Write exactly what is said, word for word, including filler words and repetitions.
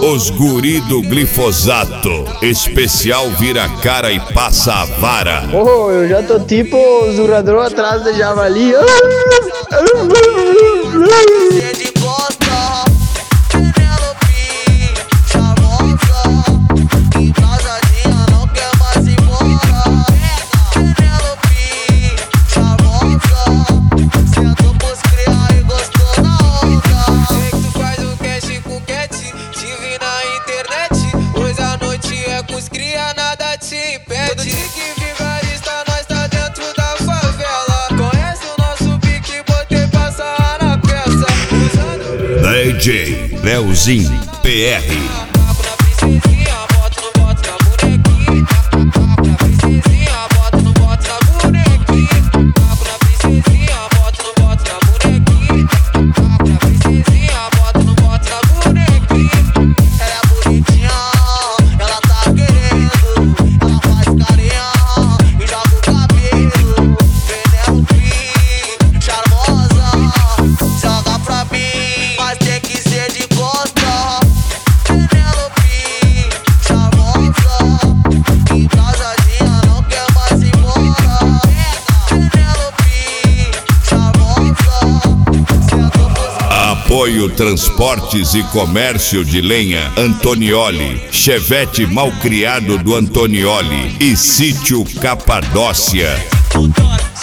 Os guri do glifosato. Especial vira cara e passa a vara. Oh, eu já tô tipo zurador atrás da javali. Nada te impede que vigarista, nós tá dentro da favela. Conhece o nosso pique, botei passar na peça. D J Leozinho P R. Apoio Transportes e Comércio de Lenha Antonioli, Chevette Malcriado do Antonioli e Sítio Capadócia.